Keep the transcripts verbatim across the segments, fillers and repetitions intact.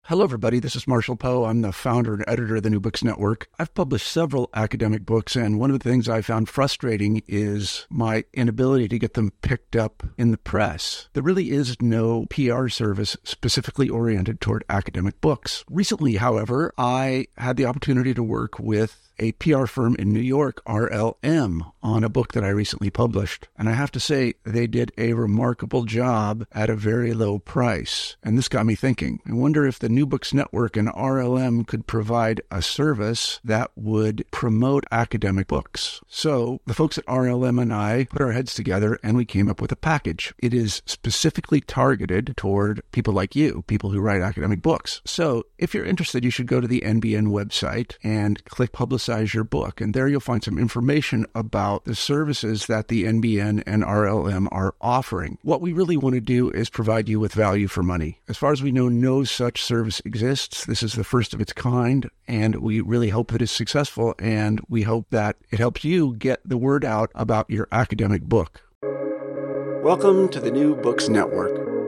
Hello, everybody. This is Marshall Poe. I'm the founder and editor of the New Books Network. I've published several academic books, and one of the things I found frustrating is my inability to get them picked up in the press. There really is no P R service specifically oriented toward academic books. Recently, however, I had the opportunity to work with a P R firm in New York, R L M, on a book that I recently published. And I have to say, they did a remarkable job at a very low price. And this got me thinking. I wonder if the New Books Network and R L M could provide a service that would promote academic books. So the folks at R L M and I put our heads together and we came up with a package. It is specifically targeted toward people like you, people who write academic books. So if you're interested, you should go to the N B N website and click Publicize your book. And there you'll find some information about the services that the N B N and R L M are offering. What we really want to do is provide you with value for money. As far as we know, no such service exists. This is the first of its kind, and we really hope that it's successful, and we hope that it helps you get the word out about your academic book. Welcome to the New Books Network.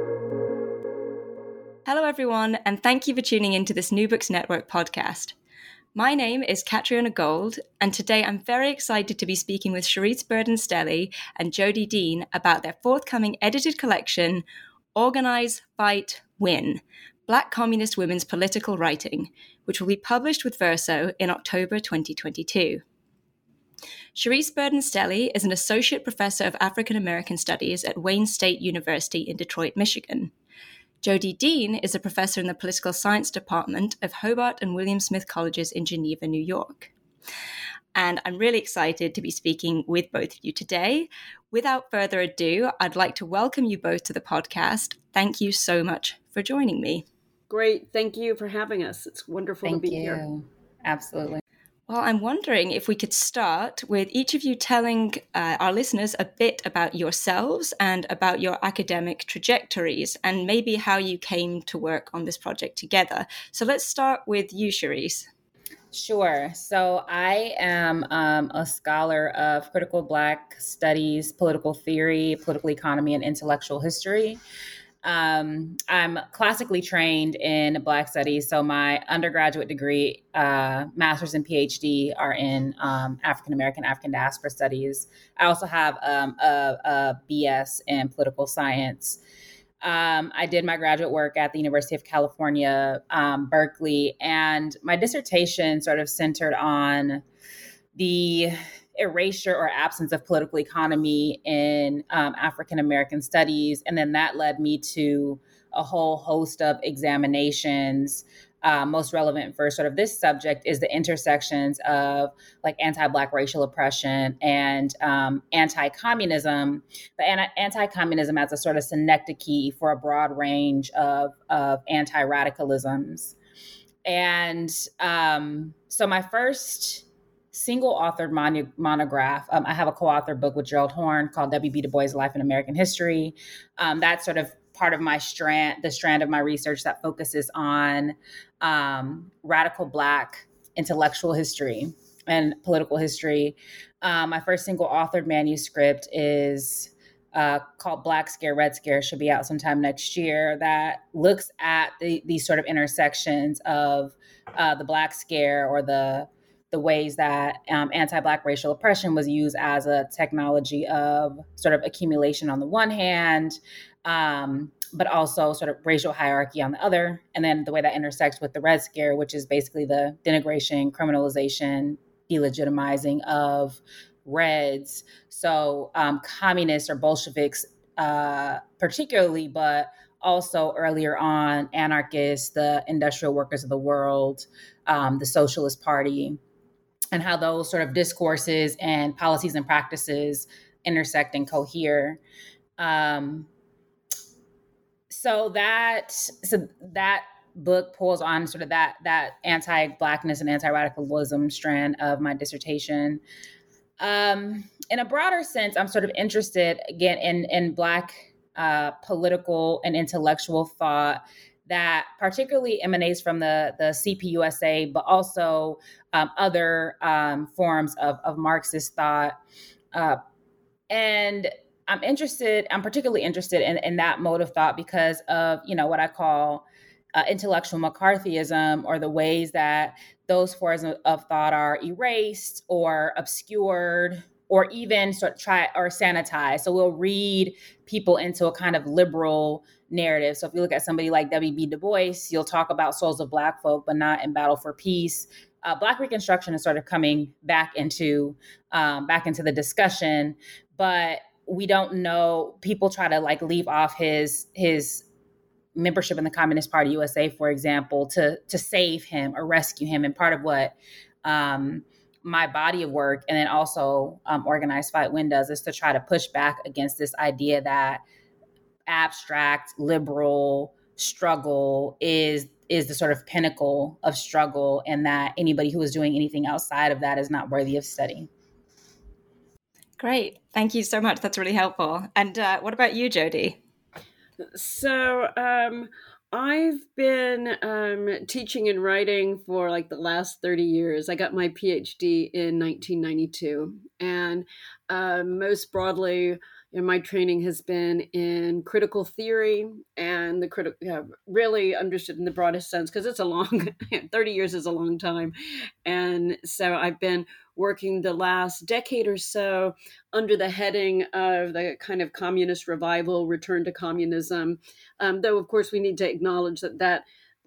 Hello, everyone, and thank you for tuning into this New Books Network podcast. My name is Catriona Gold, and today I'm very excited to be speaking with Cherise Burden-Stelly and Jodi Dean about their forthcoming edited collection, Organize, Fight, Win, Black Communist Women's Political Writing, which will be published with Verso in October twenty twenty-two. Cherise Burden-Stelly is an Associate Professor of African American Studies at Wayne State University in Detroit, Michigan. Jodi Dean is a professor in the Political Science Department of Hobart and William Smith Colleges in Geneva, New York. And I'm really excited to be speaking with both of you today. Without further ado, I'd like to welcome you both to the podcast. Thank you so much for joining me. Great. Thank you for having us. It's wonderful Thank to be you. here. Absolutely. Well, I'm wondering if we could start with each of you telling uh, our listeners a bit about yourselves and about your academic trajectories and maybe how you came to work on this project together. So let's start with you, Cherise. Sure. So I am um, a scholar of critical Black studies, political theory, political economy, and intellectual history. Um, I'm classically trained in Black studies. So my undergraduate degree, uh, master's and PhD are in um, African American, African diaspora studies. I also have um, a, a B S in political science. Um, I did my graduate work at the University of California, um, Berkeley, and my dissertation sort of centered on the erasure or absence of political economy in um, African American studies. And then that led me to a whole host of examinations. Uh, most relevant for sort of this subject is the intersections of like anti-Black racial oppression and um, anti-communism, but anti- anti-communism as a sort of synecdoche for a broad range of, of anti-radicalisms. And um, so my first single-authored mon- monograph. Um, I have a co-authored book with Gerald Horne called W B. Du Bois' Life in American History. Um, that's sort of part of my strand, the strand of my research that focuses on um, radical Black intellectual history and political history. Um, my first single-authored manuscript is uh, called Black Scare, Red Scare, should be out sometime next year, that looks at the, these sort of intersections of uh, the Black Scare or the the ways that um, anti-Black racial oppression was used as a technology of sort of accumulation on the one hand, um, but also sort of racial hierarchy on the other. And then the way that intersects with the Red Scare, which is basically the denigration, criminalization, delegitimizing of Reds. So um, communists or Bolsheviks uh, particularly, but also earlier on, anarchists, the industrial workers of the world, um, the Socialist Party, and how those sort of discourses and policies and practices intersect and cohere. Um, so that so that book pulls on sort of that that anti-Blackness and anti-radicalism strand of my dissertation. Um, in a broader sense, I'm sort of interested again in in Black uh, political and intellectual thought that particularly emanates from the, the C P U S A, but also um, other um, forms of, of Marxist thought. Uh, and I'm interested, I'm particularly interested in, in that mode of thought because of, you know, what I call uh, intellectual McCarthyism, or the ways that those forms of, of thought are erased or obscured or even sort of try or sanitized. So we'll read people into a kind of liberal narrative. So if you look at somebody like W B Du Bois, you'll talk about souls of Black folk, but not in Battle for Peace. Uh, Black Reconstruction is sort of coming back into um, back into the discussion, but we don't know. People try to like leave off his his membership in the Communist Party U S A, for example, to to save him or rescue him. And part of what um, my body of work, and then also um, Organized Fight Win does, is to try to push back against this idea that abstract liberal struggle is is the sort of pinnacle of struggle, and that anybody who is doing anything outside of that is not worthy of study. Great. Thank you so much. That's really helpful. And uh, what about you, Jody? So um, I've been um, teaching and writing for like the last thirty years. I got my P H D in nineteen ninety-two. And uh, most broadly, you know, my training has been in critical theory and the critical, yeah, really understood in the broadest sense, because it's a long, thirty years is a long time. And so I've been working the last decade or so under the heading of the kind of communist revival, return to communism. Um, though, of course, we need to acknowledge that that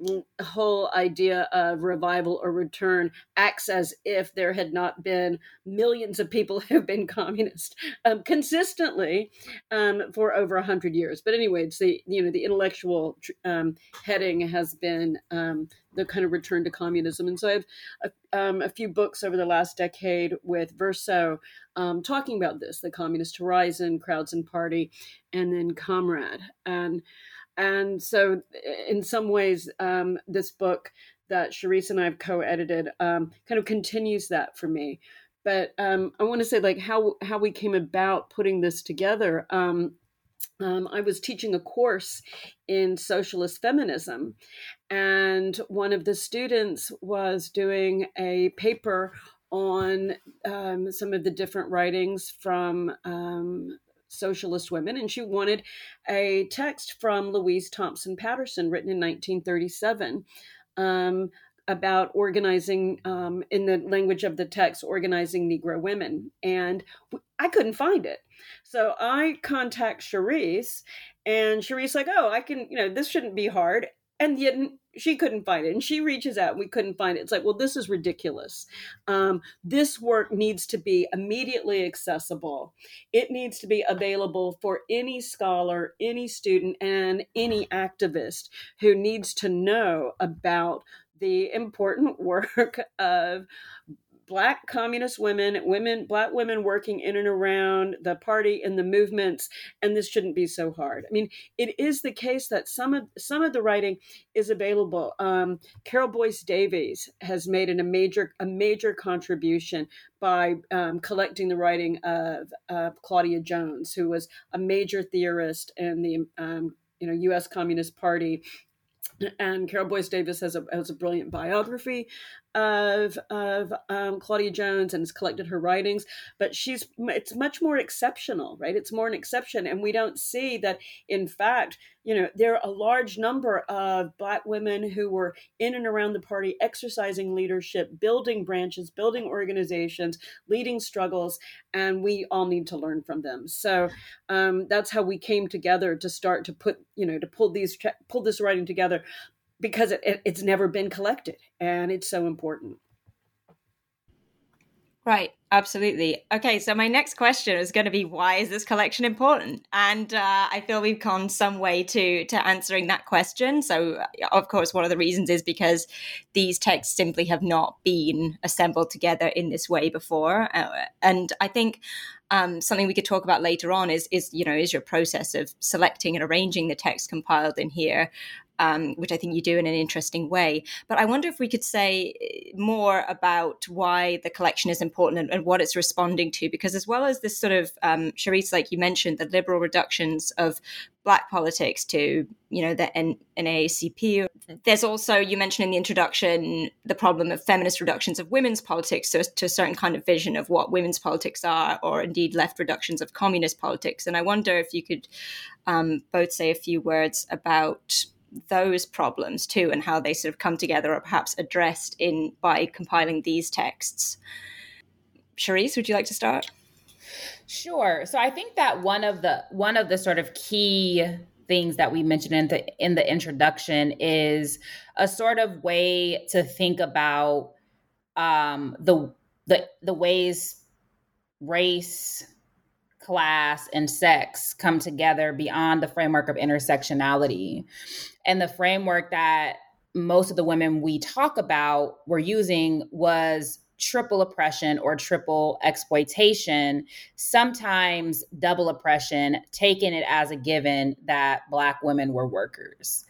whole idea of revival or return acts as if there had not been millions of people who have been communist um, consistently um, for over a hundred years. But anyway, it's the, you know, the intellectual um, heading has been um, the kind of return to communism. And so I have a, um, a few books over the last decade with Verso um, talking about this, the Communist Horizon, Crowds and Party, and then Comrade. And And so in some ways, um, this book that Charisse and I have co-edited um, kind of continues that for me. But um, I want to say like how, how we came about putting this together. Um, um, I was teaching a course in socialist feminism, and one of the students was doing a paper on um, some of the different writings from um, socialist women, and she wanted a text from Louise Thompson Patterson written in nineteen thirty-seven um, about organizing, um, in the language of the text, organizing Negro women. And I couldn't find it. So I contact Charisse, and Charisse like, oh, I can, you know, this shouldn't be hard. And yet she couldn't find it. And she reaches out and we couldn't find it. It's like, well, this is ridiculous. Um, this work needs to be immediately accessible. It needs to be available for any scholar, any student, and any activist who needs to know about the important work of Black communist women, women, Black women working in and around the party and the movements, and this shouldn't be so hard. I mean, it is the case that some of some of the writing is available. Um, Carol Boyce Davies has made an, a major a major contribution by um, collecting the writing of uh, Claudia Jones, who was a major theorist in the um, you know U S Communist Party. And Carol Boyce Davies has a has a brilliant biography of of um, Claudia Jones and has collected her writings. But she's it's much more exceptional, right? It's more an exception, and we don't see that. In fact, you know, there are a large number of Black women who were in and around the party, exercising leadership, building branches, building organizations, leading struggles, and we all need to learn from them. So um, that's how we came together to start to put, you know, to pull these pull this writing together, because it, it, it's never been collected, and it's so important. Right, absolutely. Okay, so my next question is going to be, why is this collection important? And uh, I feel we've come some way to to answering that question. So, of course, one of the reasons is because these texts simply have not been assembled together in this way before. Uh, and I think um, something we could talk about later on is, is, you know, is your process of selecting and arranging the text compiled in here. Um, which I think you do in an interesting way. But I wonder if we could say more about why the collection is important and, and what it's responding to, because as well as this sort of, um, Charisse, like you mentioned, the liberal reductions of Black politics to, you know, the N- N double A C P, there's also, you mentioned in the introduction, the problem of feminist reductions of women's politics to, to a certain kind of vision of what women's politics are, or indeed left reductions of communist politics. And I wonder if you could um, both say a few words about those problems too, and how they sort of come together or perhaps addressed in by compiling these texts. Cherise, would you like to start? Sure. So I think that one of the one of the sort of key things that we mentioned in the in the introduction is a sort of way to think about um, the the the ways race, class, and sex come together beyond the framework of intersectionality. And the framework that most of the women we talk about were using was triple oppression or triple exploitation, sometimes double oppression, taking it as a given that Black women were workers.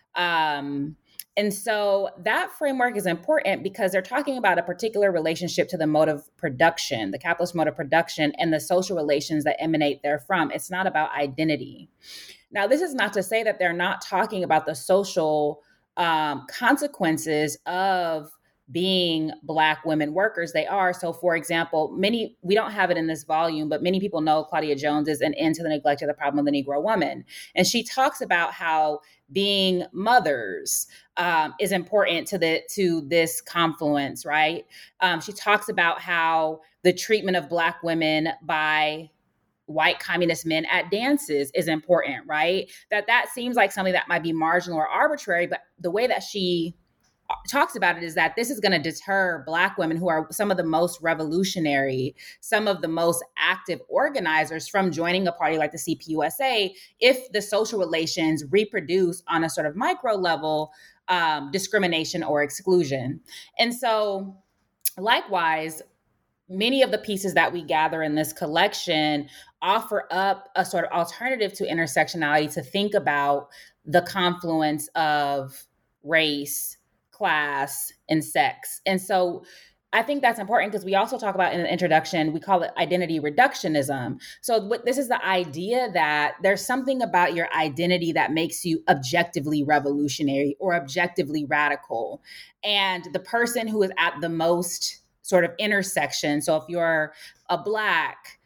Um, and so that framework is important because they're talking about a particular relationship to the mode of production, the capitalist mode of production, and the social relations that emanate therefrom. It's not about identity. Now, this is not to say that they're not talking about the social um, consequences of being Black women workers. They are. So, for example, many, we don't have it in this volume, but many people know Claudia Jones is an End to the Neglect of the Problem of the Negro Woman. And she talks about how being mothers um, is important to the to this confluence, right? Um, she talks about how the treatment of Black women by white communist men at dances is important, right? That that seems like something that might be marginal or arbitrary, but the way that she talks about it is that this is going to deter Black women who are some of the most revolutionary, some of the most active organizers from joining a party like the C P U S A if the social relations reproduce on a sort of micro level um, discrimination or exclusion. And so likewise, many of the pieces that we gather in this collection offer up a sort of alternative to intersectionality to think about the confluence of race, class, and sex. And so I think that's important because we also talk about in the introduction, we call it identity reductionism. So what, this is the idea that there's something about your identity that makes you objectively revolutionary or objectively radical. And the person who is at the most sort of intersection, so if you're a Black,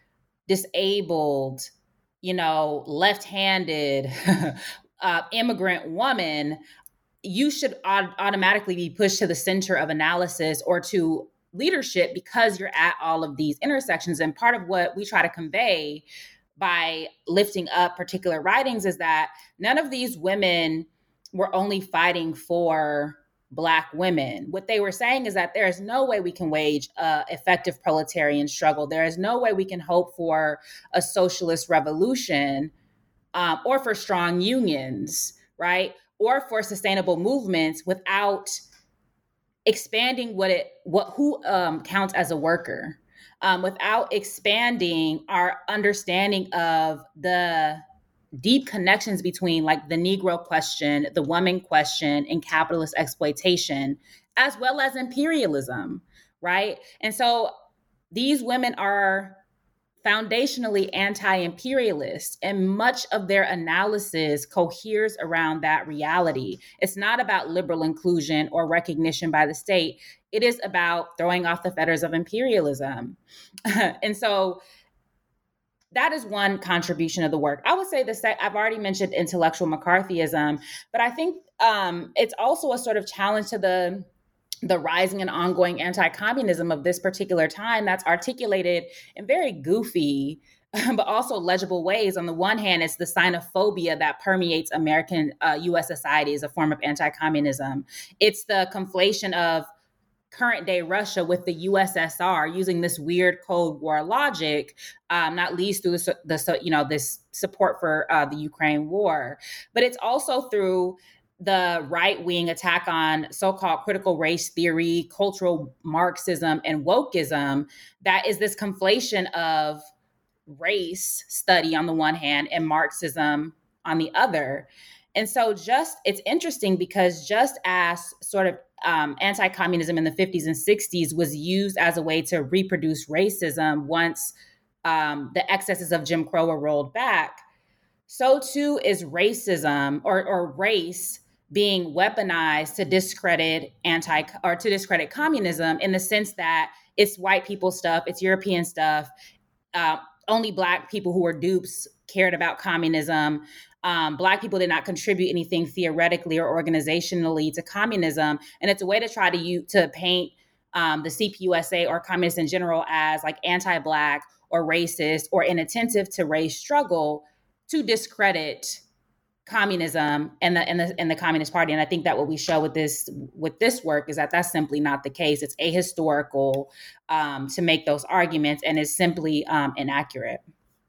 disabled, you know, left-handed, uh, immigrant woman, you should aut- automatically be pushed to the center of analysis or to leadership because you're at all of these intersections. And part of what we try to convey by lifting up particular writings is that none of these women were only fighting for Black women. What they were saying is that there is no way we can wage an effective proletarian struggle. There is no way we can hope for a socialist revolution um, or for strong unions, right? Or for sustainable movements without expanding what it what who um, counts as a worker, um, without expanding our understanding of the deep connections between like the Negro question, the woman question, and capitalist exploitation, as well as imperialism, right? And so these women are foundationally anti-imperialist, and much of their analysis coheres around that reality. It's not about liberal inclusion or recognition by the state. It is about throwing off the fetters of imperialism. And so that is one contribution of the work. I would say the sec- I've already mentioned intellectual McCarthyism, but I think um, it's also a sort of challenge to the the rising and ongoing anti-communism of this particular time that's articulated in very goofy, but also legible ways. On the one hand, it's the xenophobia that permeates American uh, U S society as a form of anti-communism. It's the conflation of current day Russia with the U S S R using this weird Cold War logic, um, not least through the, the you know this support for uh, the Ukraine war, but it's also through the right-wing attack on so-called critical race theory, cultural Marxism, and wokeism that is this conflation of race study on the one hand and Marxism on the other. And so just, it's interesting because just as sort of um, anti-communism in the fifties and sixties was used as a way to reproduce racism once um, the excesses of Jim Crow were rolled back, so too is racism or, or race being weaponized to discredit anti or to discredit communism in the sense that it's white people stuff, it's European stuff. Uh, only Black people who were dupes cared about communism. Um, Black people did not contribute anything theoretically or organizationally to communism. And it's a way to try to use, to paint um, the C P U S A or communists in general as like anti-Black or racist or inattentive to race struggle to discredit communism and the and the and the Communist Party. And I think that what we show with this with this work is that that's simply not the case. It's ahistorical um, to make those arguments, and is simply um, inaccurate.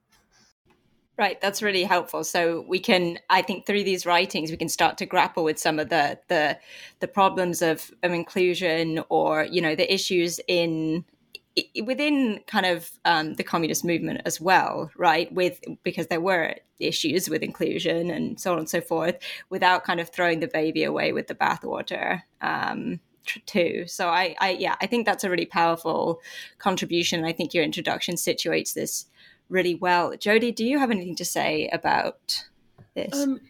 Right, that's really helpful. So we can, I think, through these writings, we can start to grapple with some of the the, the problems of, of inclusion, or you know, the issues in within kind of um, the communist movement as well, right? With because there were issues with inclusion and so on and so forth, without kind of throwing the baby away with the bathwater. Um, too. So I, I, yeah, I think that's a really powerful contribution. I think your introduction situates this really well. Jody, do you have anything to say about this? Um,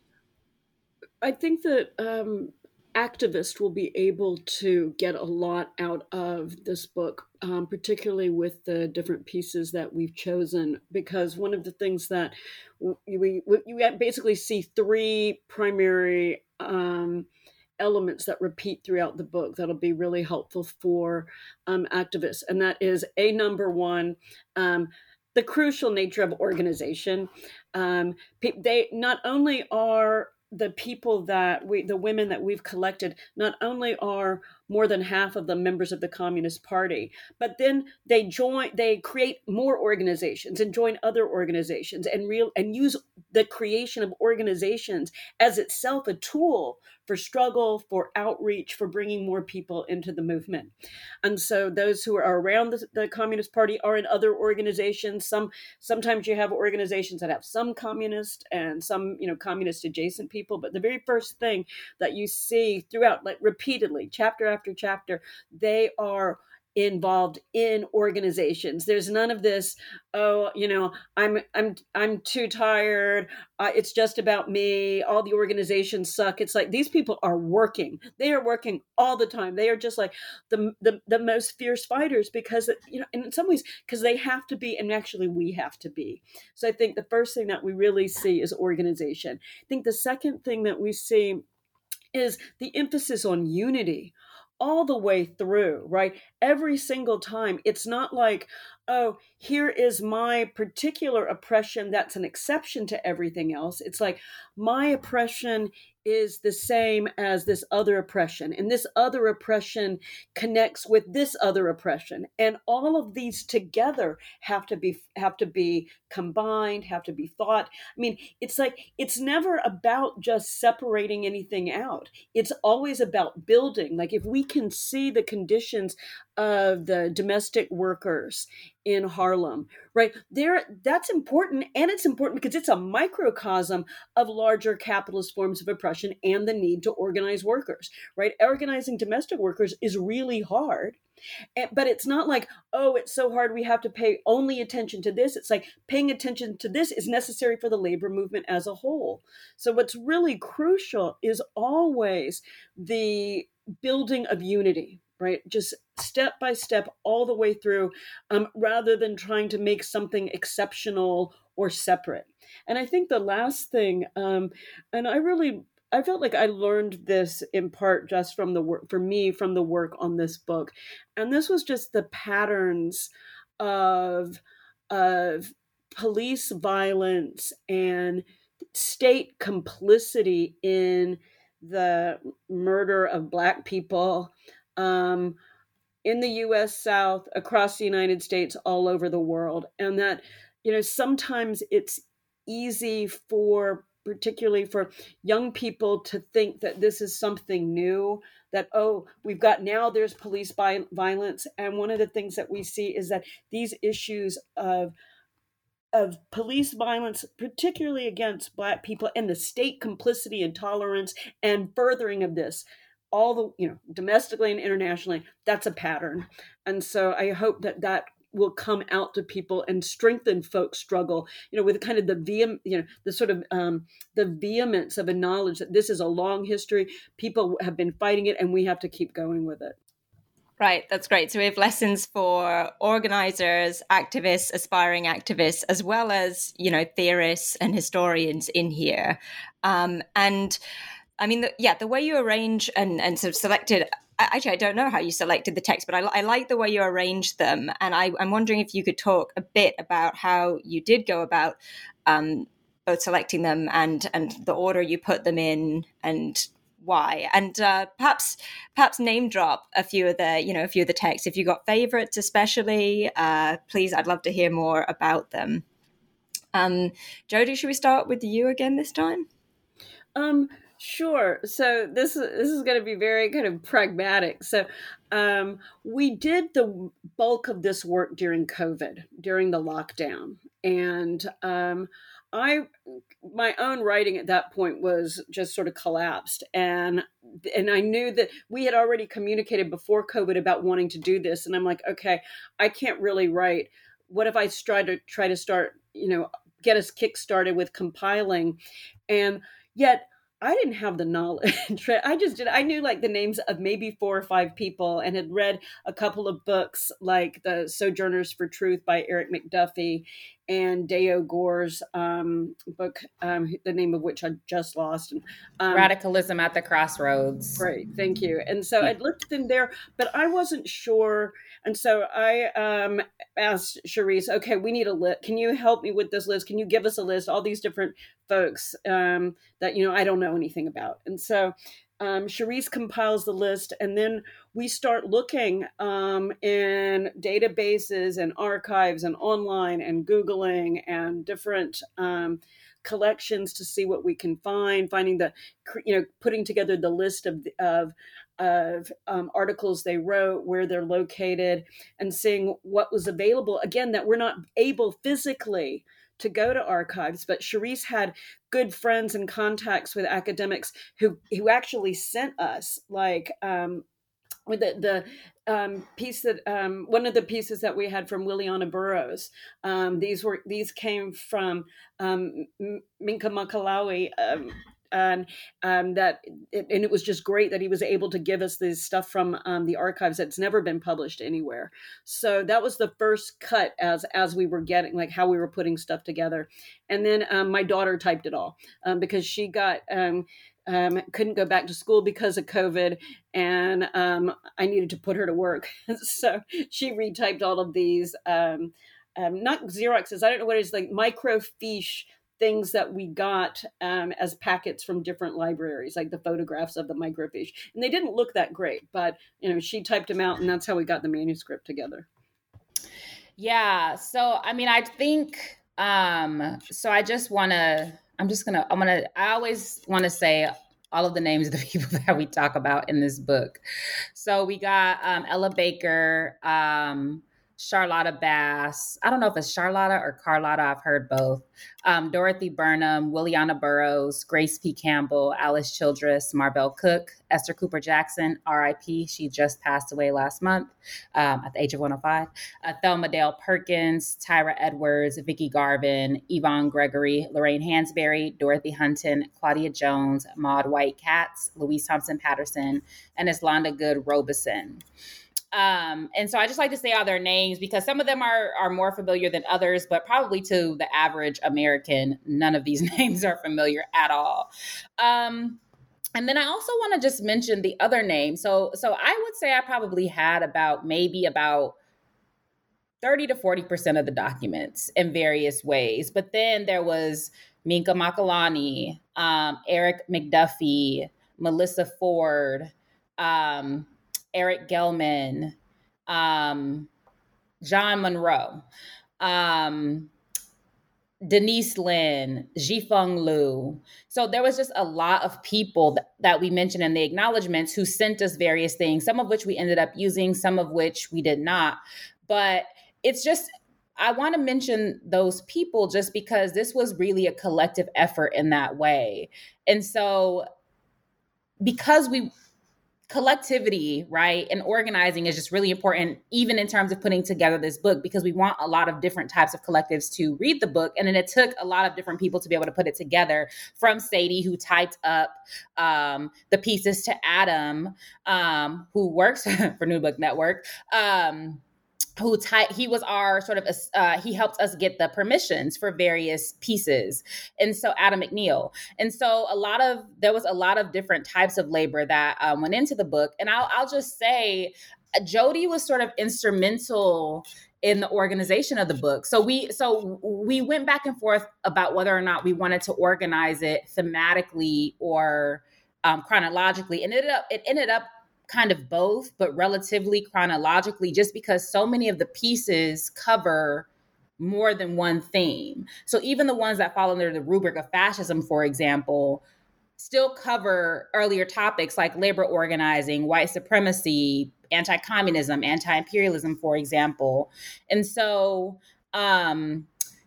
I think that um, activists will be able to get a lot out of this book, um, particularly with the different pieces that we've chosen, because one of the things that we, we, we basically see three primary um, elements that repeat throughout the book that'll be really helpful for um, activists. And that is a number one, um, the crucial nature of organization. Um, they not only are the people that we, the women that we've collected, not only are more than half of them members of the Communist Party, but then they join, they create more organizations and join other organizations and real and use the creation of organizations as itself a tool for struggle, for outreach, for bringing more people into the movement. And so those who are around the, the Communist Party are in other organizations. Some sometimes you have organizations that have some communist and some, you know, communist adjacent people. But the very first thing that you see throughout, like repeatedly, chapter after chapter, they are involved in organizations. There's none of this, oh, you know, I'm I'm I'm too tired. Uh, it's just about me. All the organizations suck. It's like these people are working. They are working all the time. They are just like the the, the most fierce fighters because, you know, in some ways, because they have to be, and actually we have to be. So I think the first thing that we really see is organization. I think the second thing that we see is the emphasis on unity all the way through, right? Every single time. It's not like, oh, here is my particular oppression that's an exception to everything else. It's like my oppression is the same as this other oppression, and this other oppression connects with this other oppression, and all of these together have to be have to be combined, have to be thought. I mean, it's like it's never about just separating anything out. It's always about building. Like if we can see the conditions of the domestic workers in Harlem, right there, that's important. And it's important because it's a microcosm of larger capitalist forms of oppression and the need to organize workers, right? Organizing domestic workers is really hard. But it's not like, oh, it's so hard, we have to pay only attention to this. It's like paying attention to this is necessary for the labor movement as a whole. So what's really crucial is always the building of unity, right? Just step by step all the way through, um, rather than trying to make something exceptional or separate. And I think the last thing, um, and I really, I felt like I learned this in part just from the work, for me, from the work on this book. And this was just the patterns of, of police violence and state complicity in the murder of Black people, um, in the U S South, across the United States, all over the world. And that, you know, sometimes it's easy for, particularly for young people, to think that this is something new, that, oh, we've got now there's police violence. And one of the things that we see is that these issues of of police violence, particularly against Black people, and the state complicity and tolerance and furthering of this, all the, you know, domestically and internationally, that's a pattern. And so I hope that that will come out to people and strengthen folks' struggle, you know, with kind of the vehem, you know, the sort of um, the vehemence of a knowledge that this is a long history. People have been fighting it, and we have to keep going with it. Right, that's great. So we have lessons for organizers, activists, aspiring activists, as well as, you know, theorists and historians in here. Um, and I mean, the, yeah, the way you arrange and, and sort of selected, actually, I don't know how you selected the text, but I, I like the way you arranged them. And I, I'm wondering if you could talk a bit about how you did go about um, both selecting them and, and the order you put them in and why, and uh, perhaps perhaps name drop a few of the you know a few of the texts if you got favorites, especially. Uh, please, I'd love to hear more about them. Um, Jody, should we start with you again this time? Um, sure. So this is this is going to be very kind of pragmatic. So um, we did the bulk of this work during COVID, during the lockdown, and um, I my own writing at that point was just sort of collapsed, and and I knew that we had already communicated before COVID about wanting to do this, and I'm like, okay, I can't really write. What if I try to try to start, you know, get us kick-started with compiling, and yet I didn't have the knowledge. I just did. I knew like the names of maybe four or five people and had read a couple of books like the Sojourners for Truth by Eric McDuffie and Deo Gore's um, book, um, the name of which I just lost. Um, Radicalism at the Crossroads. Right. Thank you. And so I looked in there, but I wasn't sure. And so I um, asked Charisse, okay, we need a list. Can you help me with this list? Can you give us a list? All these different folks um, that, you know, I don't know anything about. And so um, Charisse compiles the list, and then we start looking um, in databases and archives and online and Googling and different um, collections to see what we can find, finding the, you know, putting together the list of, of, of um, articles they wrote, where they're located, and seeing what was available. Again, that we're not able physically to go to archives, but Charisse had good friends and contacts with academics who, who actually sent us like, um, with the, the um, piece that um, one of the pieces that we had from Liliana Burrows. Um, these were these came from um, Minka Makalawi, um, and um, that it, and it was just great that he was able to give us this stuff from um, the archives that's never been published anywhere. So that was the first cut as as we were getting like how we were putting stuff together, and then um, my daughter typed it all um, because she got. Um, Um, couldn't go back to school because of COVID, and um, I needed to put her to work. So she retyped all of these, um, um, not Xeroxes, I don't know what it is, like microfiche things that we got um, as packets from different libraries, like the photographs of the microfiche. And they didn't look that great, but you know, she typed them out, and that's how we got the manuscript together. Yeah, so I mean, I think, um, so I just want to, I'm just going to, I'm going to, I always want to say all of the names of the people that we talk about in this book. So we got um, Ella Baker, um, Charlotta Bass. I don't know if it's Charlotta or Carlotta. I've heard both. Um, Dorothy Burnham, Liliana Burrows, Grace P. Campbell, Alice Childress, Marvell Cook, Esther Cooper Jackson, R I P. She just passed away last month um, at the age of one oh five. Uh, Thelma Dale Perkins, Tyra Edwards, Vicki Garvin, Yvonne Gregory, Lorraine Hansberry, Dorothy Hunton, Claudia Jones, Maud White Katz, Louise Thompson Patterson, and Islanda Good Robeson. Um, and so I just like to say all their names because some of them are are more familiar than others, but probably to the average American, none of these names are familiar at all. Um, and then I also want to just mention the other name. So, so I would say I probably had about maybe about thirty to forty percent of the documents in various ways. But then there was Minka Makalani, um, Eric McDuffie, Melissa Ford, um, Eric Gelman, um, John Monroe, um, Denise Lin, Jifeng Liu. So there was just a lot of people that, that we mentioned in the acknowledgments who sent us various things, some of which we ended up using, some of which we did not. But it's just, I want to mention those people just because this was really a collective effort in that way. And so because we collectivity, right, and organizing is just really important, even in terms of putting together this book, because we want a lot of different types of collectives to read the book. And then it took a lot of different people to be able to put it together, from Sadie, who typed up um, the pieces, to Adam, um, who works for New Book Network, um, who ty- he was our sort of, uh, he helped us get the permissions for various pieces. And so Adam McNeil. And so a lot of, there was a lot of different types of labor that um, went into the book. And I'll, I'll just say, Jody was sort of instrumental in the organization of the book. So we, so we went back and forth about whether or not we wanted to organize it thematically or um, chronologically. And it ended up, it ended up kind of both, but relatively chronologically, just because so many of the pieces cover more than one theme. So even the ones that fall under the rubric of fascism, for example, still cover earlier topics like labor organizing, white supremacy, anti-communism, anti-imperialism, for example. And so, um,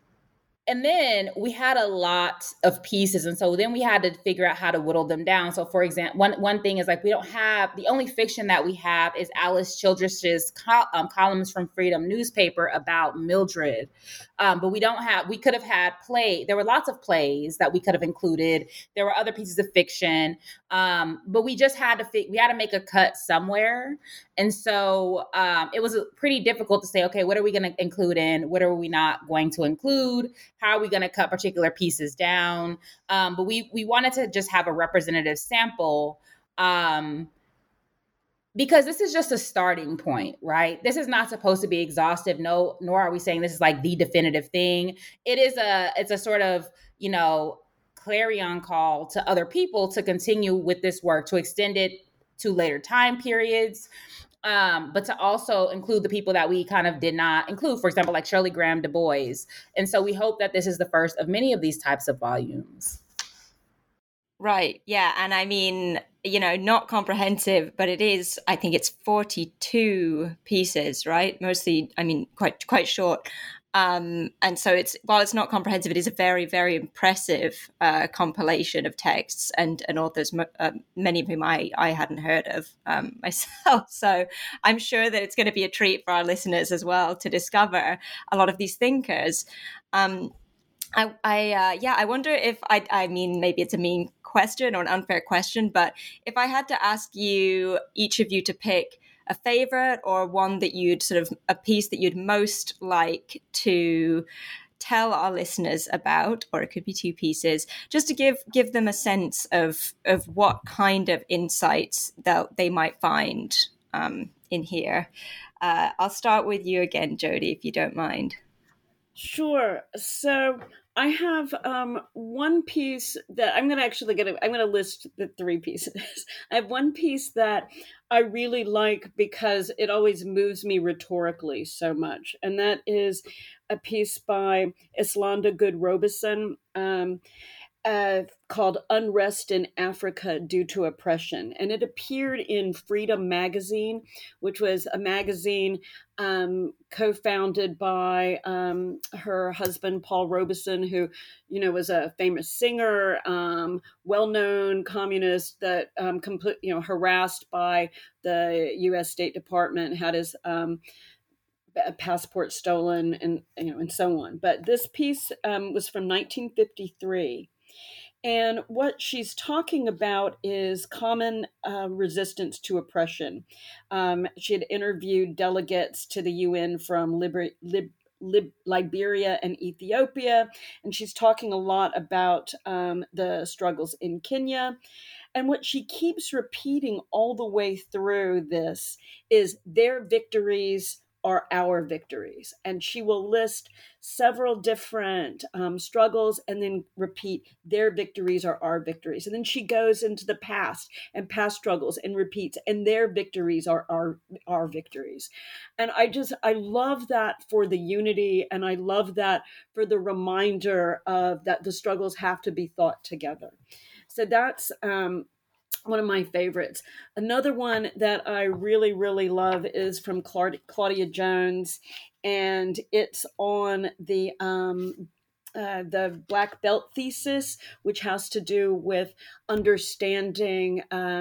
and then we had a lot of pieces. And so then we had to figure out how to whittle them down. So for example, one, one thing is like, we don't have, the only fiction that we have is Alice Childress's col- um, columns from Freedom newspaper about Mildred. Um, but we don't have, we could have had play. There were lots of plays that we could have included. There were other pieces of fiction. Um, but we just had to, fi- we had to make a cut somewhere. And so um, it was pretty difficult to say, okay, what are we going to include in? What are we not going to include? How are we going to cut particular pieces down? Um, but we we wanted to just have a representative sample um, because this is just a starting point, right? This is not supposed to be exhaustive. No, nor are we saying this is like the definitive thing. It is a, it's a sort of, you know, clarion call to other people to continue with this work, to extend it to later time periods. Um, but to also include the people that we kind of did not include, for example, like Shirley Graham Du Bois. And so we hope that this is the first of many of these types of volumes. Right. Yeah. And I mean, you know, not comprehensive, but it is, I think it's forty-two pieces, right? Mostly, I mean, quite, quite short. Um, and so it's, while it's not comprehensive, it is a very, very impressive uh, compilation of texts and, and authors, uh, many of whom I, I hadn't heard of um, myself. So I'm sure that it's going to be a treat for our listeners as well to discover a lot of these thinkers. Um, I, I uh, yeah, I wonder if I, I mean, maybe it's a mean question or an unfair question, but if I had to ask you, each of you, to pick a favorite or one that you'd sort of, a piece that you'd most like to tell our listeners about, or it could be two pieces, just to give give them a sense of of what kind of insights that they might find um, in here. Uh, I'll start with you again, Jody, if you don't mind. Sure. So I have um, one piece that I'm going to actually get. I'm going to list the three pieces. I have one piece that I really like because it always moves me rhetorically so much, and that is a piece by Islanda Good-Robeson. Um, Uh, called Unrest in Africa Due to Oppression. And it appeared in Freedom Magazine, which was a magazine um, co-founded by um, her husband, Paul Robeson, who, you know, was a famous singer, um, well-known communist that, um, complete, you know, harassed by the U S State Department, had his um, passport stolen, and, you know, and so on. But this piece um, was from nineteen fifty-three. And what she's talking about is common uh, resistance to oppression. Um, she had interviewed delegates to the U N from Liber- Lib- Lib- Liberia and Ethiopia, and she's talking a lot about um, the struggles in Kenya. And what she keeps repeating all the way through this is their victories are our victories. And she will list several different um, struggles and then repeat their victories are our victories. And then she goes into the past and past struggles and repeats, and their victories are our, our victories. And I just, I love that for the unity. And I love that for the reminder of that the struggles have to be thought together. So that's um, one of my favorites. Another one that I really, really love is from Claudia Jones, and it's on the um, uh, the Black Belt thesis, which has to do with understanding um,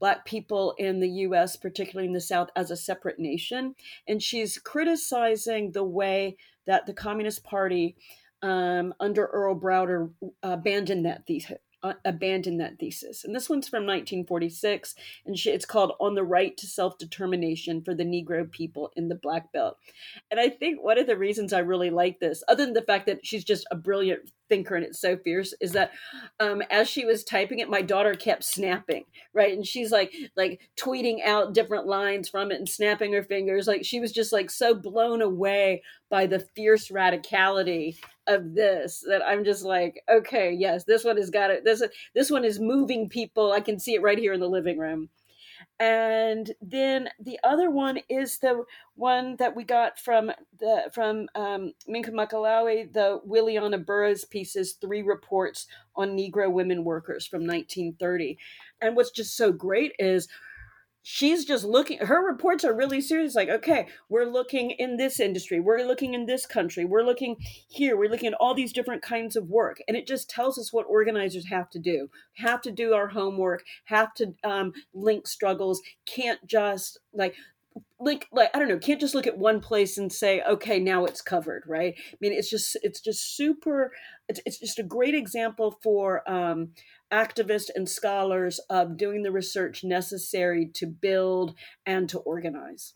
Black people in the U S, particularly in the South, as a separate nation. And she's criticizing the way that the Communist Party um, under Earl Browder abandoned that thesis. Uh, abandoned that thesis. And this one's from nineteen forty-six, and she, it's called On the Right to Self-Determination for the Negro People in the Black Belt. And I think one of the reasons I really like this, other than the fact that she's just a brilliant thinker and it's so fierce, is that um, as she was typing it, my daughter kept snapping, right? And she's like, like tweeting out different lines from it and snapping her fingers. Like she was just like so blown away by the fierce radicality of this that I'm just like, okay, yes, this one has got it. This, this one is moving people. I can see it right here in the living room. And then the other one is the one that we got from the from um, Minka Makalawi, the Williana Burroughs pieces, Three Reports on Negro Women Workers from nineteen thirty. And what's just so great is she's just looking, her reports are really serious. Like, okay, we're looking in this industry, we're looking in this country, we're looking here, we're looking at all these different kinds of work. And it just tells us what organizers have to do, have to do our homework, have to um, link struggles, can't just like, like, like, I don't know, can't just look at one place and say, okay, now it's covered, right? I mean, it's just, it's just super, it's, it's just a great example for um, activists and scholars of doing the research necessary to build and to organize.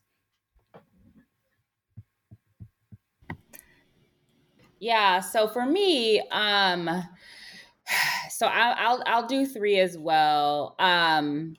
Yeah, so for me, um, so I'll, I'll, I'll do three as well. Um,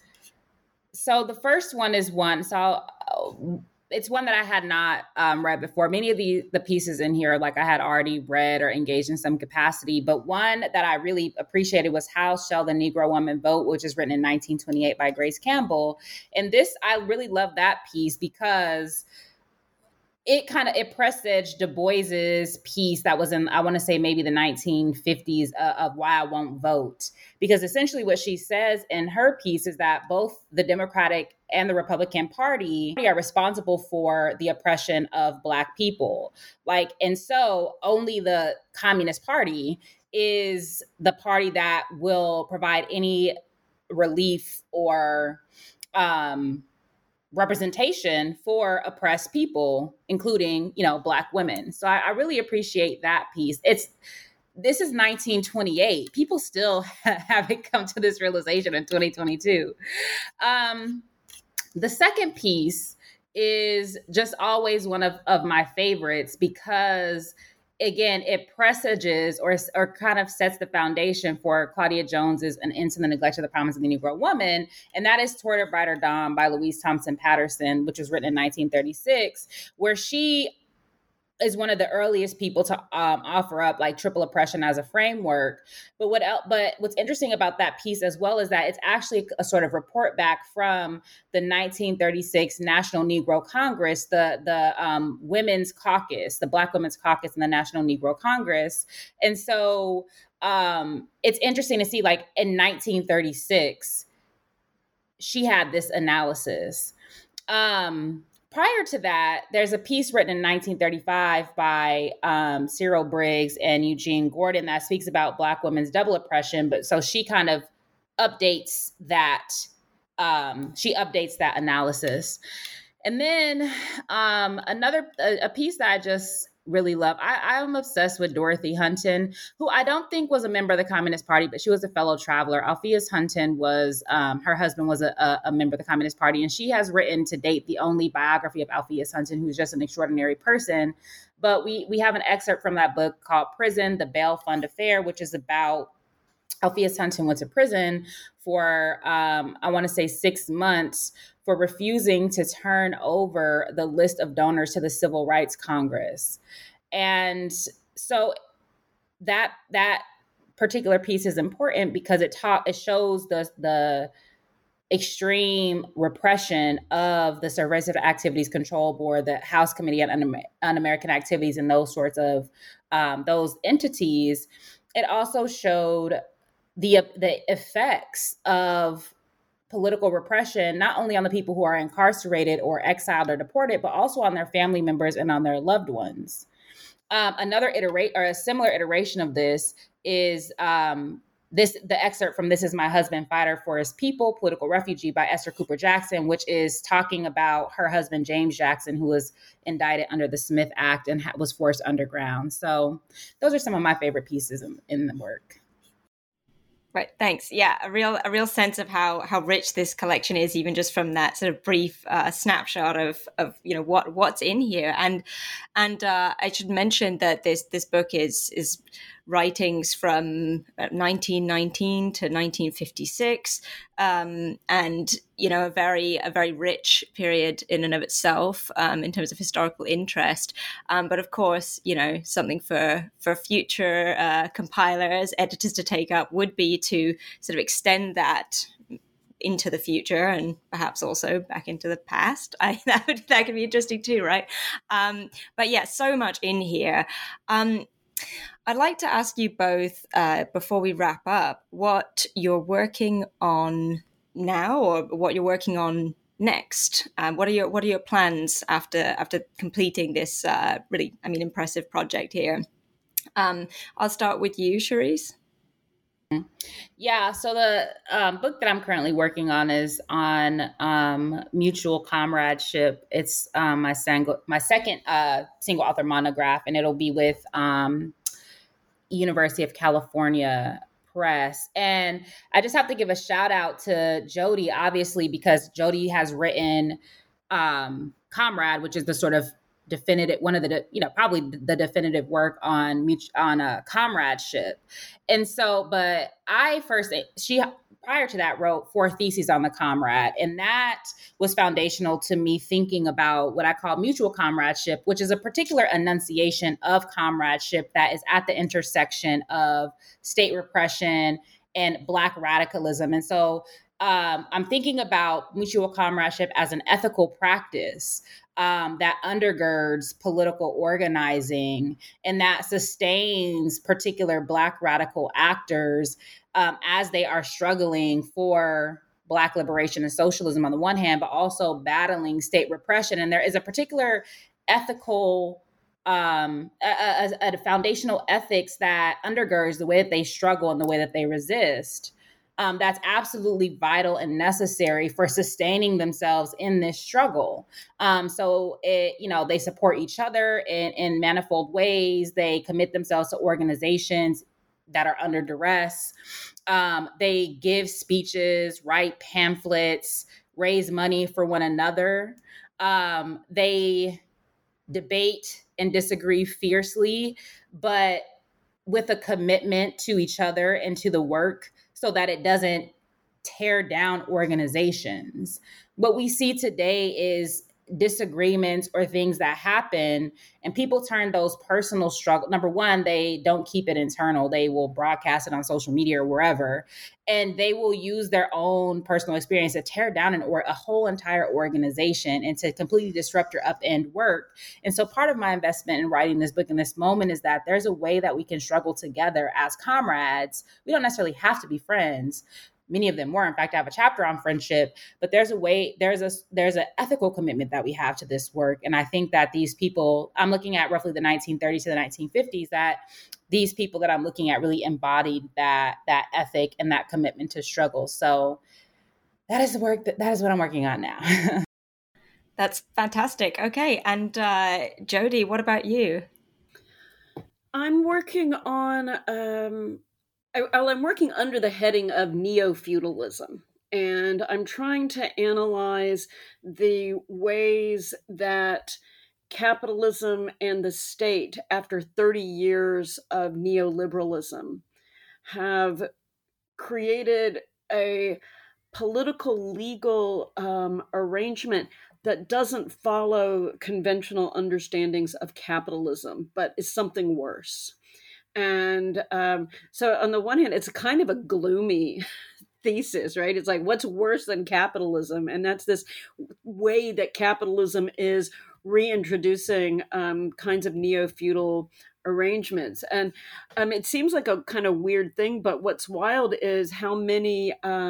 So the first one is one, so I'll, it's one that I had not um, read before. Many of the, the pieces in here, like I had already read or engaged in some capacity, but one that I really appreciated was How Shall the Negro Woman Vote, which is written in nineteen twenty-eight by Grace Campbell. And this, I really love that piece because it kind of, it presaged Du Bois's piece that was in, I want to say maybe the nineteen fifties uh, of Why I Won't Vote. Because essentially what she says in her piece is that both the Democratic and the Republican Party are responsible for the oppression of Black people. Like, and so only the Communist Party is the party that will provide any relief or, um, representation for oppressed people, including, you know, Black women. So I, I really appreciate that piece. It's, this is nineteen twenty-eight. People still haven't come to this realization in twenty twenty-two. Um, the second piece is just always one of, of my favorites because, again, it presages or, or kind of sets the foundation for Claudia Jones's An End to the Neglect of the Promise of the Negro Woman. And that is Toward a Brighter Dawn by Louise Thompson Patterson, which was written in nineteen thirty-six, where she is one of the earliest people to um, offer up like triple oppression as a framework. But what else, but what's interesting about that piece as well is that it's actually a sort of report back from the nineteen thirty-six National Negro Congress, the the um, Women's Caucus, the Black Women's Caucus in the National Negro Congress. And so um, it's interesting to see, like in nineteen thirty-six, she had this analysis. Um, Prior to that, there's a piece written in nineteen thirty-five by um, Cyril Briggs and Eugene Gordon that speaks about Black women's double oppression. But so she kind of updates that. Um, she updates that analysis. And then um, another a, a piece that I just really love. I, I'm obsessed with Dorothy Hunton, who I don't think was a member of the Communist Party, but she was a fellow traveler. Alpheus Hunton was, um, her husband was a, a, a member of the Communist Party, and she has written to date the only biography of Alpheus Hunton, who's just an extraordinary person. But we we have an excerpt from that book called Prison, the Bail Fund Affair, which is about Alpheus Hunton went to prison for, um, I want to say six months for refusing to turn over the list of donors to the Civil Rights Congress. And so that that particular piece is important because it taught, it shows the the extreme repression of the Subversive Activities Control Board, the House Committee on Un- Un-American Activities, and those sorts of um, those entities. It also showed the the effects of political repression, not only on the people who are incarcerated or exiled or deported, but also on their family members and on their loved ones. Um, another iterate or a similar iteration of this is um, this the excerpt from This Is My Husband, Fighter for His People, Political Refugee by Esther Cooper Jackson, which is talking about her husband, James Jackson, who was indicted under the Smith Act and ha- was forced underground. So those are some of my favorite pieces in, in the work. Right. Thanks. Yeah, a real a real sense of how how rich this collection is, even just from that sort of brief uh, snapshot of of you know what what's in here. And and uh, I should mention that this this book is is writings from nineteen nineteen to nineteen fifty-six, um, and you know a very a very rich period in and of itself um, in terms of historical interest. Um, but of course, you know something for for future uh, compilers, editors to take up would be to sort of extend that into the future and perhaps also back into the past. I, that would, that could be interesting too, right? Um, but yeah, so much in here. Um, I'd like to ask you both, uh, before we wrap up, what you're working on now, or what you're working on next. Um, what are your What are your plans after after completing this uh, really, I mean, impressive project here? Um, I'll start with you, Cherise. Yeah, so the um, book that I'm currently working on is on um, mutual comradeship. It's um, my single, my second uh, single author monograph, and it'll be with um, University of California Press. And I just have to give a shout out to Jody, obviously, because Jody has written um, Comrade, which is the sort of definitive, one of the, you know, probably the definitive work on on a comradeship. And so, but I first, she, prior to that, wrote four theses on the Comrade. And that was foundational to me thinking about what I call mutual comradeship, which is a particular enunciation of comradeship that is at the intersection of state repression and Black radicalism. And so um, I'm thinking about mutual comradeship as an ethical practice um, that undergirds political organizing and that sustains particular Black radical actors um, as they are struggling for Black liberation and socialism on the one hand, but also battling state repression. And there is a particular ethical, um, a, a, a foundational ethics that undergirds the way that they struggle and the way that they resist. Um, that's absolutely vital and necessary for sustaining themselves in this struggle. Um, so, it, you know, they support each other in, in manifold ways. They commit themselves to organizations that are under duress. Um, they give speeches, write pamphlets, raise money for one another. Um, they debate and disagree fiercely, but with a commitment to each other and to the work, so that it doesn't tear down organizations. What we see today is disagreements or things that happen, and people turn those personal struggles. Number one, they don't keep it internal. They will broadcast it on social media or wherever, and they will use their own personal experience to tear down an or a whole entire organization and to completely disrupt your upend work. And so part of my investment in writing this book in this moment is that there's a way that we can struggle together as comrades. We don't necessarily have to be friends. Many of them were. In fact, I have a chapter on friendship, but there's a way, there's a, there's an ethical commitment that we have to this work. And I think that these people, I'm looking at roughly the nineteen thirties to the nineteen fifties, that these people that I'm looking at really embodied that, that ethic and that commitment to struggle. So that is the work that, that is what I'm working on now. That's fantastic. Okay. And uh, Jody, what about you? I'm working on, um, I, well, I'm working under the heading of neo-feudalism, and I'm trying to analyze the ways that capitalism and the state, after thirty years of neoliberalism, have created a political legal um, arrangement that doesn't follow conventional understandings of capitalism, but is something worse. And um, so on the one hand, it's kind of a gloomy thesis, right? It's like, what's worse than capitalism? And that's this way that capitalism is reintroducing um, kinds of neo-feudal arrangements. And um, it seems like a kind of weird thing, but what's wild is how many um,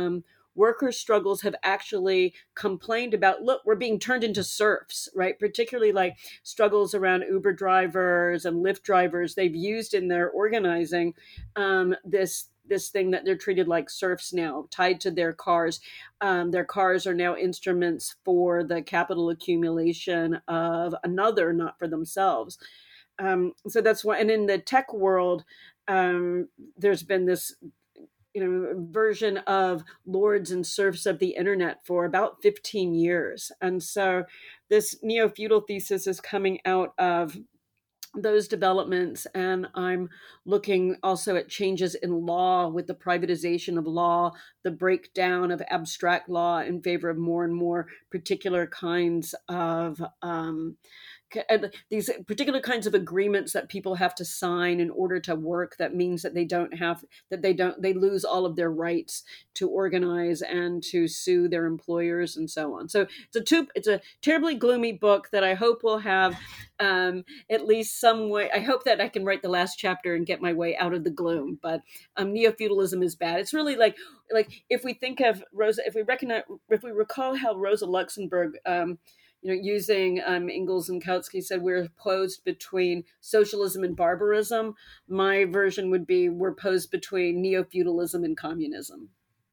worker struggles have actually complained about, look, we're being turned into serfs, right? Particularly like struggles around Uber drivers and Lyft drivers. They've used in their organizing um, this this thing that they're treated like serfs now, tied to their cars. Um, their cars are now instruments for the capital accumulation of another, not for themselves. Um, so that's why, and in the tech world, um, there's been this, you know, version of lords and serfs of the internet for about fifteen years. And so this neo-feudal thesis is coming out of those developments. And I'm looking also at changes in law with the privatization of law, the breakdown of abstract law in favor of more and more particular kinds of um, these particular kinds of agreements that people have to sign in order to work. That means that they don't have, that they don't, they lose all of their rights to organize and to sue their employers and so on. So it's a two, it's a terribly gloomy book that I hope will have um, at least some way. I hope that I can write the last chapter and get my way out of the gloom. But um, neo-feudalism is bad. It's really like, like if we think of Rosa, if we recognize, if we recall how Rosa Luxemburg, um, you know, using um, Engels and Kautsky said we're posed between socialism and barbarism. My version would be we're posed between neo-feudalism and communism.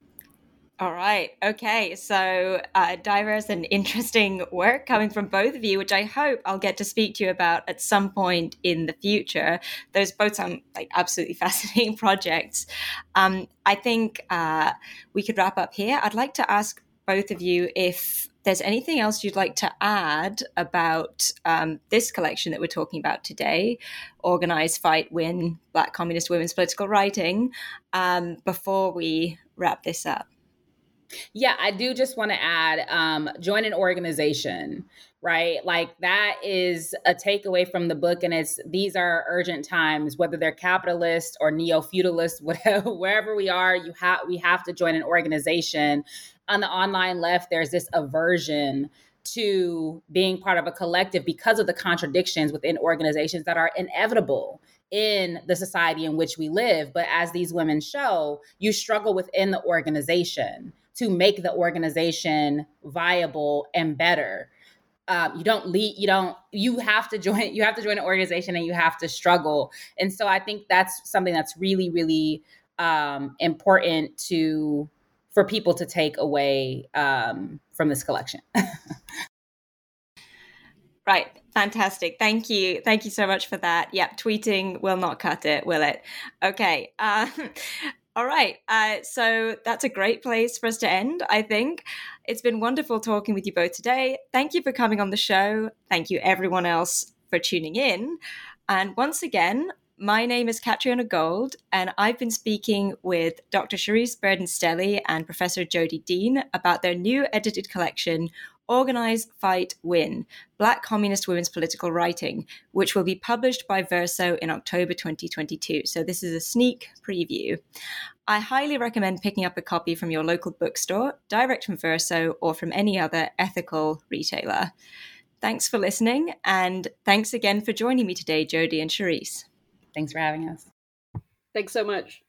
All right. Okay. So uh, diverse and interesting work coming from both of you, which I hope I'll get to speak to you about at some point in the future. Those both sound like absolutely fascinating projects. Um, I think uh, we could wrap up here. I'd like to ask both of you if there's anything else you'd like to add about um, this collection that we're talking about today, Organize, Fight, Win, Black Communist Women's Political Writing, um, before we wrap this up. Yeah, I do just want to add, um, join an organization, right? Like that is a takeaway from the book. And it's, these are urgent times, whether they're capitalist or neo-feudalist, whatever, wherever we are, you have, we have to join an organization. On the online left, there's this aversion to being part of a collective because of the contradictions within organizations that are inevitable in the society in which we live. But as these women show, you struggle within the organization to make the organization viable and better. Um, you don't lead, you don't, you have to join, you have to join an organization and you have to struggle. And so I think that's something that's really, really um, important to, for people to take away um, from this collection. Right. Fantastic. Thank you. Thank you so much for that. Yep. Tweeting will not cut it, will it? Okay. Uh, all right. Uh, so that's a great place for us to end, I think. It's been wonderful talking with you both today. Thank you for coming on the show. Thank you, everyone else, for tuning in. And once again, my name is Catriona Gold, and I've been speaking with Doctor Cherise Burden-Stelly and Professor Jodi Dean about their new edited collection, Organize, Fight, Win, Black Communist Women's Political Writing, which will be published by Verso in October twenty twenty-two. So this is a sneak preview. I highly recommend picking up a copy from your local bookstore, direct from Verso, or from any other ethical retailer. Thanks for listening, and thanks again for joining me today, Jodi and Cherise. Thanks for having us. Thanks so much.